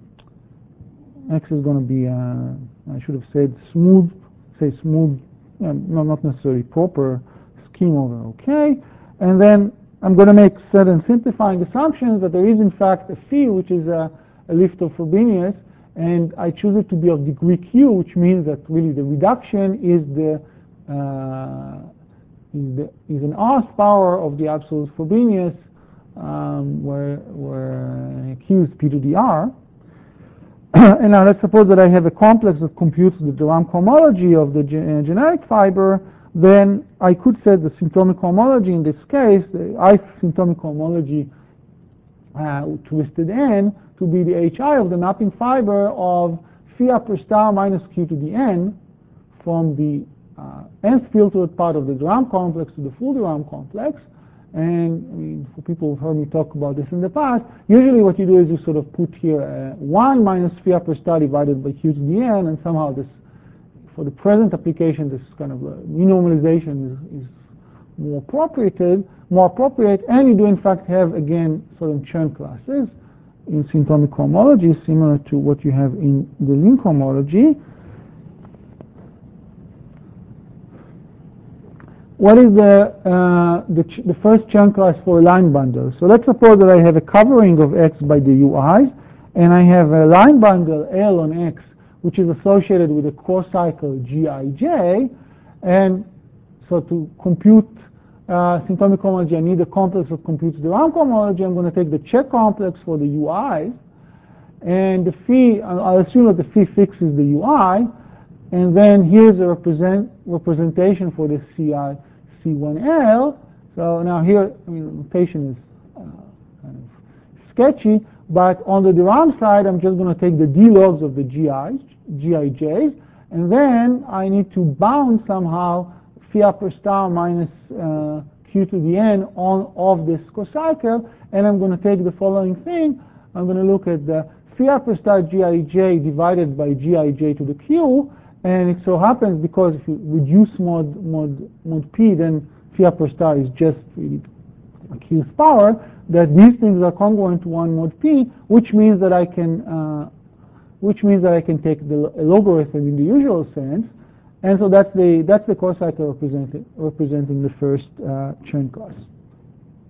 X is going to be, uh, I should have said smooth, say smooth, uh, no, not necessarily proper scheme over OK. And then I'm going to make certain simplifying assumptions that there is in fact a phi, which is a, a lift of Frobenius, and I choose it to be of degree q, which means that really the reduction is the uh, is, the, is an rth power of the absolute Frobenius, um, where where q is p to the r. And now let's suppose that I have a complex that computes the de Rham cohomology of the ge uh, generic fiber. Then I could set the symptomic homology in this case, the ith symptomic homology uh, twisted n, to be the hi of the mapping fiber of phi upper star minus q to the n from the uh, nth filtered part of the de Rham complex to the full de Rham complex. And I mean, for people who've heard me talk about this in the past, usually what you do is you sort of put here uh, one minus phi upper star divided by q to the n, and somehow this, for the present application, this kind of uh, renormalization is, is more appropriate, more appropriate, and you do in fact have, again, sort of Chern classes in symptomic homology, similar to what you have in the Ling homology. What is the, uh, the, ch the first Chern class for a line bundle? So let's suppose that I have a covering of X by the U Is, and I have a line bundle L on X, which is associated with a cross-cycle G I J, and so to compute uh, symptomic homology, I need a complex that computes the Rham homology. I'm going to take the check complex for the U Is, and the phi, I'll assume that the phi fixes the U I, and then here's a represent, representation for the C I C one L. So now here, I mean, the notation is uh, kind of sketchy, but on the de Rham side, I'm just going to take the d logs of the G Is, G I Js, and then I need to bound somehow phi upper star minus uh, q to the n on of this cocycle, and I'm going to take the following thing. I'm going to look at the phi upper star G I J divided by G I J to the q, and it so happens because if you reduce mod mod mod p, then phi upper star is just really a q's power, that these things are congruent to one mod p, which means that I can uh, which means that I can take the logarithm in the usual sense, and so that's the that's the cocycle representing representing the first uh, Chern class.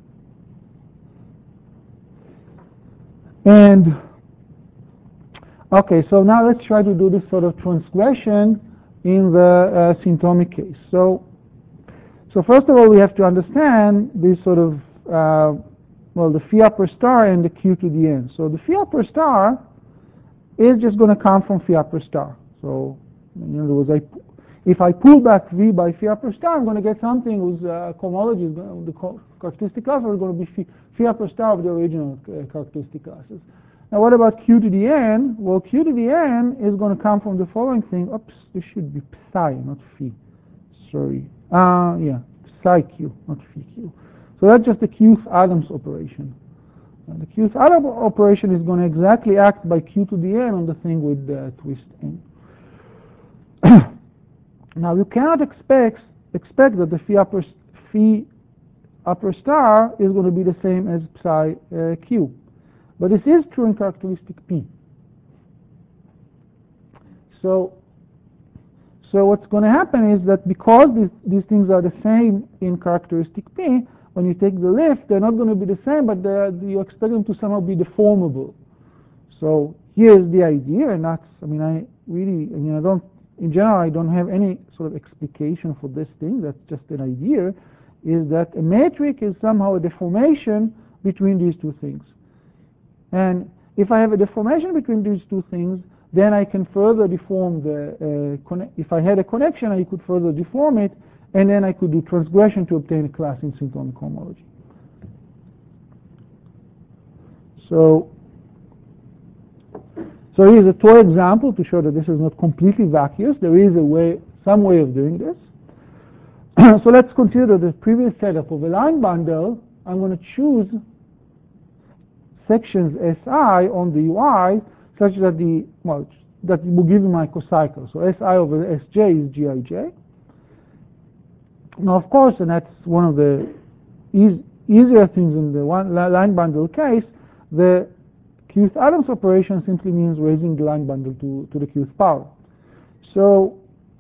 And Okay, so now let's try to do this sort of transgression in the uh, symptomic case. So, so first of all, we have to understand this sort of, uh, well, the phi upper star and the q to the n. So the phi upper star is just going to come from phi upper star. So in other words, I, if I pull back v by phi upper star, I'm going to get something whose uh, cohomology, is going, the co characteristic classes are going to be phi, phi upper star of the original uh, characteristic classes. Now what about q to the n? Well, q to the n is going to come from the following thing. Oops, this should be psi, not phi. Sorry. Uh, yeah, psi q, not phi q. So that's just the Qth Adams operation. And the Qth Adams operation is going to exactly act by q to the n on the thing with the twist n. Now you cannot expect expect that the phi upper, phi upper star is going to be the same as psi uh, q. But this is true in characteristic P. So, so what's going to happen is that because these, these things are the same in characteristic P, when you take the lift, they're not going to be the same, but you expect them to somehow be deformable. So here's the idea, and that's, I mean, I really, I mean, I don't, in general, I don't have any sort of explication for this thing. That's just an idea, is that a metric is somehow a deformation between these two things. And if I have a deformation between these two things, then I can further deform the, uh, if I had a connection, I could further deform it, and then I could do transgression to obtain a class in symptomic homology. So, so here's a toy example to show that this is not completely vacuous. There is a way, some way of doing this. So let's consider the previous setup of a line bundle. I'm going to choose sections S I on the U I such that the, well, that will give me my cocycle. So S I over S J is G I J. Now, of course, and that's one of the eas easier things in the one line bundle case, the Qth Adams operation simply means raising the line bundle to, to the Qth power. So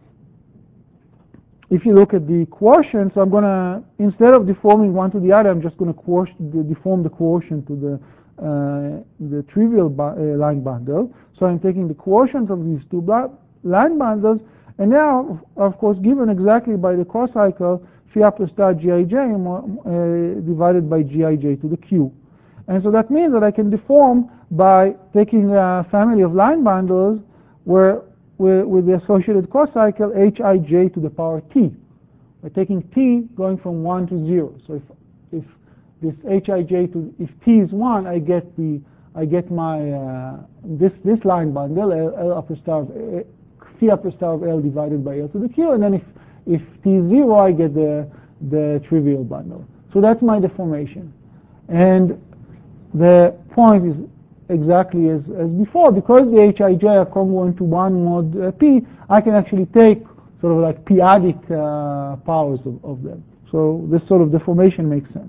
if you look at the quotient, so I'm going to, instead of deforming one to the other, I'm just going to deform the quotient to the uh, the trivial bu uh, line bundle. So I'm taking the quotient of these two line bundles, and now, of course, given exactly by the cocycle, phi upper star G I J uh, divided by G I J to the Q. And so that means that I can deform by taking a family of line bundles where, where with the associated cocycle H I J to the power T. By taking T going from one to zero. So if, if this H I J to, if T is one, I get the, I get my, uh, this, this line bundle, L, L upper star of, uh, phi upper star of L divided by L to the Q, and then if, if T is zero, I get the, the trivial bundle. So that's my deformation. And the point is exactly as, as before, because the H I J are congruent to one mod uh, P, I can actually take sort of like p-adic uh, powers of, of them. So this sort of deformation makes sense.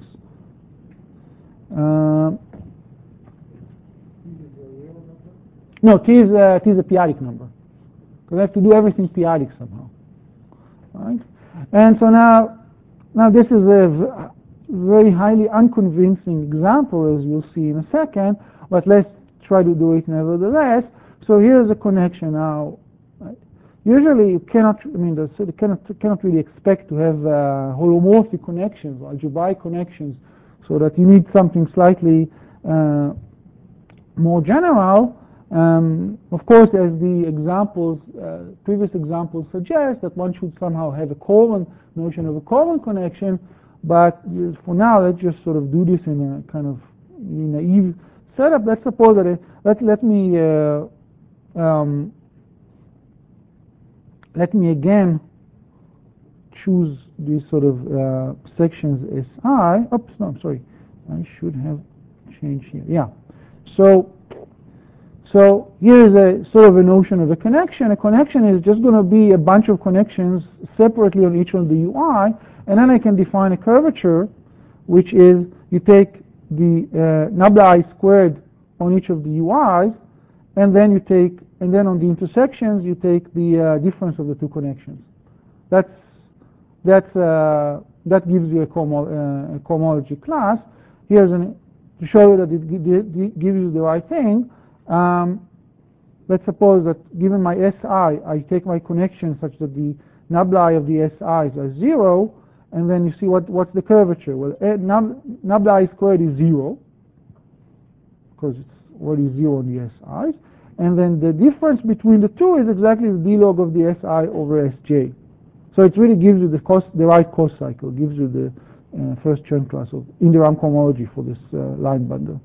Uh, no, T is, uh, T is a p-adic number. Because I have to do everything p-adic somehow. Right? And so now, now this is a very highly unconvincing example, as you'll see in a second, but let's try to do it nevertheless. So here's a connection now. Right? Usually you cannot, I mean, the, so you cannot, cannot really expect to have uh, holomorphic connections, or algebraic connections, so that you need something slightly uh, more general. Um, of course, as the examples, uh, previous examples suggest, that one should somehow have a common notion of a common connection, but for now, let's just sort of do this in a kind of naive setup. Let's suppose that, it, let, let me, uh, um, let me again choose these sort of uh, sections S I. Oops, no, I'm sorry. I should have changed here. Yeah. So, so here is a sort of a notion of a connection. A connection is just going to be a bunch of connections separately on each of the U I, and then I can define a curvature, which is you take the uh, nabla I squared on each of the U Is, and then you take, and then on the intersections you take the uh, difference of the two connections. That's that's uh, that gives you a, cohom uh, a cohomology class. Here's an to show you that it gives you the right thing. Um, let's suppose that given my S I, I take my connection such that the nabla of the S I's are zero, and then you see what, what's the curvature. Well, nab, nabla squared is zero, because it's already zero on the S I's, and then the difference between the two is exactly the d log of the S I over S J. So it really gives you the cost, the right cost cycle, gives you the uh, first Chern class of in the RAM cohomology for this uh, line bundle.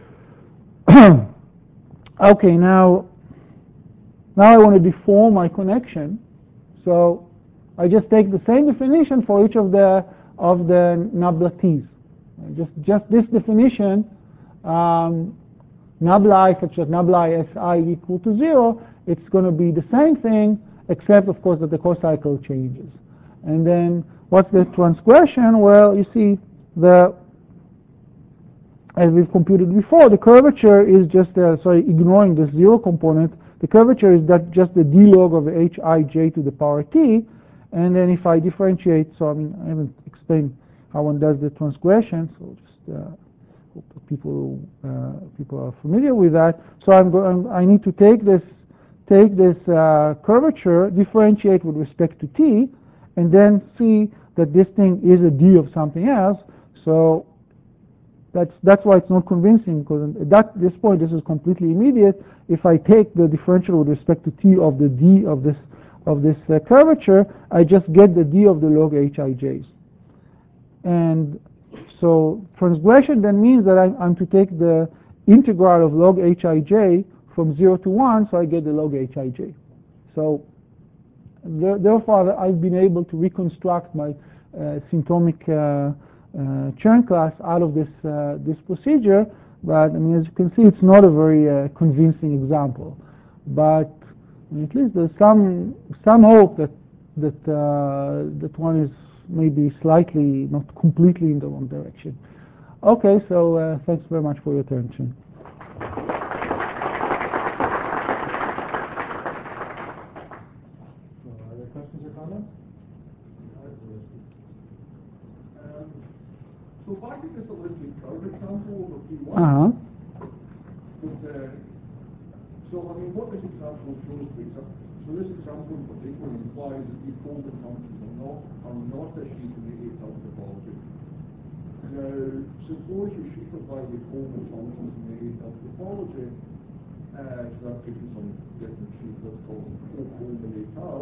Okay, now, now I want to deform my connection. So I just take the same definition for each of the of the nabla t's. Just just this definition, um, nabla I such that nabla S I equal to zero. It's going to be the same thing, except of course that the cost cycle changes. And then what's the transgression? Well, you see the as we've computed before, the curvature is just, uh, sorry, ignoring the zero component, the curvature is that just the d log of hij to the power t, and then if I differentiate, so I mean, I haven't explained how one does the transgression, so just uh, hope that people, uh, people are familiar with that. So I'm going, I need to take this, take this uh, curvature, differentiate with respect to t, and then see that this thing is a d of something else. So That's, that's why it's not convincing, because at that, this point this is completely immediate. If I take the differential with respect to t of the d of this, of this uh, curvature, I just get the d of the log hij. And so transgression then means that I'm, I'm to take the integral of log hij from zero to one, so I get the log hij. So there, therefore I've been able to reconstruct my uh, symptomic uh, Uh, Chern class out of this uh, this procedure, but I mean, as you can see, it's not a very uh, convincing example. But I mean, at least there's some some hope that that uh, that one is maybe slightly, not completely, in the wrong direction. Okay, so uh, thanks very much for your attention. Other questions or comments? So if I could just elliptic curve example over P one, Uh-huh. with, uh, so I mean what this example shows, for example, so this example in particular implies that the Coleman functions are not are not a sheet in the A-type topology. Now, suppose you sheetify the Coleman functions in the A-type topology, uh, so that gives you some different sheet, let's call it Co-Coleman A-tau.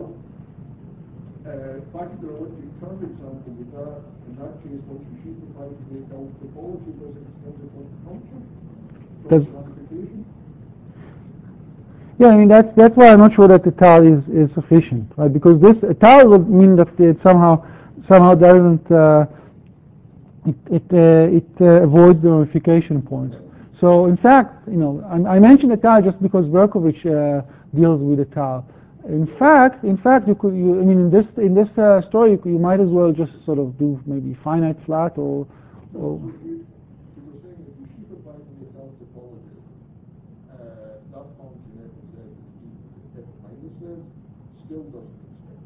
Uh, back to the elliptic curve example, with that, in that case, once you sheetify the A-tau topology, does it extend it like a function? Does, ramification? yeah, I mean, that's, that's why I'm not sure that the tau is, is sufficient, right? Because this tau would mean that it somehow, somehow doesn't, uh, it, it, uh, it uh, avoids the ramification points. So in fact, you know, I, I mentioned the tau just because Berkovich uh, deals with the tau. In fact, in fact, you could, you, I mean, in this in this uh, story, you, you might as well just sort of do maybe finite flat or. or So you, you were saying that you sheetify the A-tau topology, uh, that function f of z is f minus z, still doesn't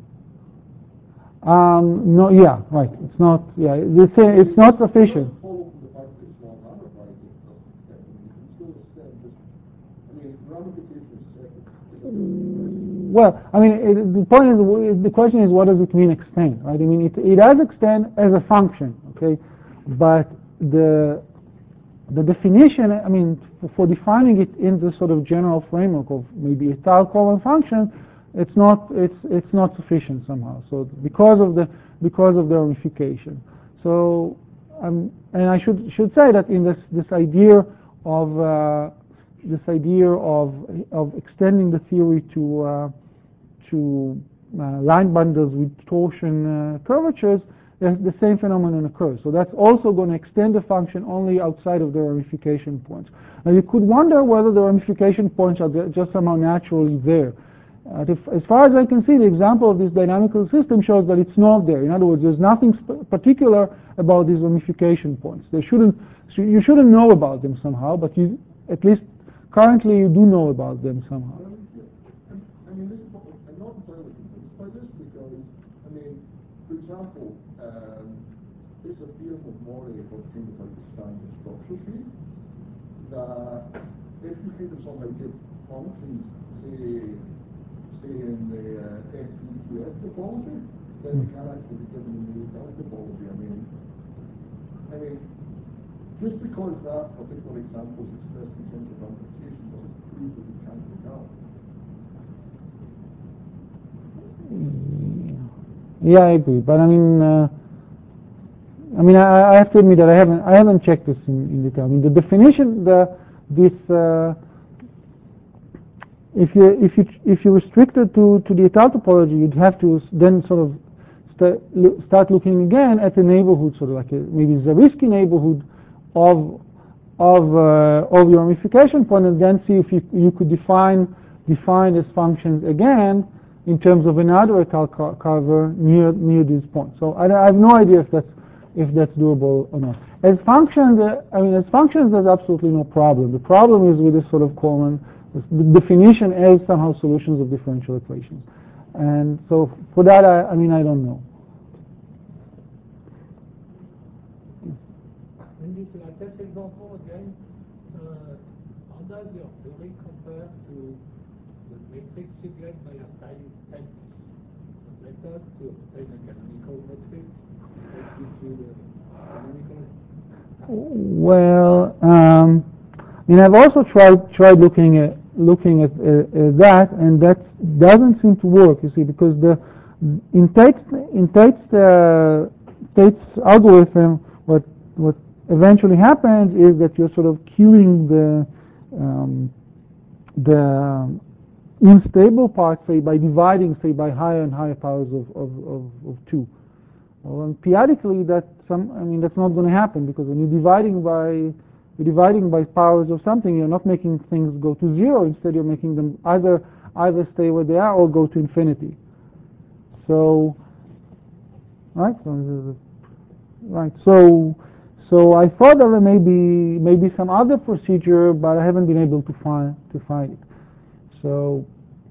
extend. Um, no, yeah, right. It's not. Yeah, it's, it's not sufficient. Follow from the fact that it's not ramified, it doesn't extend. I mean, you can still extend this. I mean, ramification is second. Well, I mean, it, the point is, the question is, what does it mean extend, right? I mean, it, it does extend as a function, okay? But the the definition, I mean, for, for defining it in the sort of general framework of maybe a tau Coleman function, it's not it's it's not sufficient somehow. So because of the because of the ramification. So, um, and I should should say that in this this idea of uh, this idea of of extending the theory to uh, to uh, line bundles with torsion uh, curvatures, the, the same phenomenon occurs. So that's also going to extend the function only outside of the ramification points. Now you could wonder whether the ramification points are just somehow naturally there. Uh, if, as far as I can see, the example of this dynamical system shows that it's not there. In other words, there's nothing particular about these ramification points. They shouldn't, you shouldn't know about them somehow, but you, at least currently you do know about them somehow. I mean, this is, I'm not entirely convinced by this because, I mean, for example, um, it's a theorem of Morey for kind of like the standard structure sheet that if you kind of somehow give functions, say, say in the uh, F P Q F topology, then you can actually be given in the utility topology. I mean, I mean, just because that particular example is expressed in terms of amplification doesn't prove that we can't do that. Yeah, I agree. But I mean, uh, I mean, I, I have to admit that I haven't, I haven't checked this in, in detail. I mean, the definition, the this, uh, if you if you if you restrict it to to the Étale topology, you'd have to then sort of st start looking again at the neighborhood, sort of like a, maybe Zariski neighborhood of of uh, of your ramification point, and then see if you you could define define as functions again in terms of another Étale carver near near these points. So I, I have no idea if that's if that's doable or not. As functions, uh, I mean, as functions, there's absolutely no problem. The problem is with this sort of common the definition as somehow solutions of differential equations. And so for that, I, I mean, I don't know. In this latest example again, uh, how does your theory compare to the matrix you get by applying X method to obtain a canonical matrix that gives you the canonical? Well, um, I mean, I've also tried tried looking at looking at, uh, at that, and that doesn't seem to work. You see, because the in Tate's in Tate's uh, Tate's algorithm, what what eventually happens is that you're sort of queuing the um, the unstable part, say, by dividing, say, by higher and higher powers of of, of, of two. Well, and periodically, that some I mean that's not going to happen, because when you're dividing by you're dividing by powers of something, you're not making things go to zero. Instead, you're making them either either stay where they are or go to infinity. So, right, so, right. So, so I thought that there may be maybe some other procedure, but I haven't been able to find to find it. So,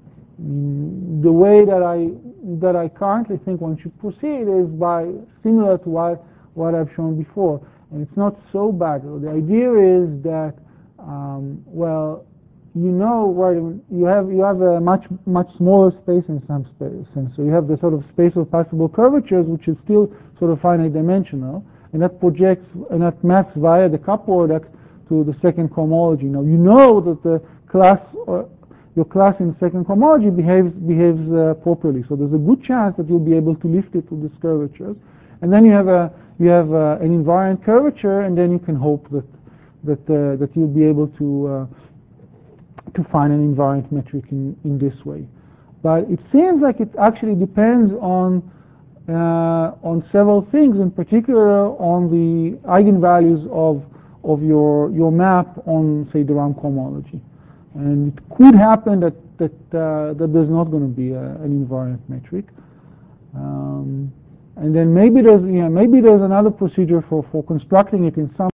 mm, the way that I that I currently think one should proceed is by similar to what what I've shown before. And it's not so bad. The idea is that, um, well, you know, where you have you have a much much smaller space in some sense. So you have the sort of space of possible curvatures, which is still sort of finite dimensional, and that projects and that maps via the cup product to the second cohomology. Now you know that the class uh, your class in second cohomology behaves behaves uh, properly. So there's a good chance that you'll be able to lift it to these curvatures, and then you have a you have uh, an invariant curvature, and then you can hope that that uh, that you'll be able to uh, to find an invariant metric in in this way. But it seems like it actually depends on uh, on several things, in particular on the eigenvalues of of your your map on, say, the Ram cohomology. And it could happen that that uh, that there's not going to be a, an invariant metric. Um, And then maybe there's, you know, maybe there's another procedure for, for constructing it in some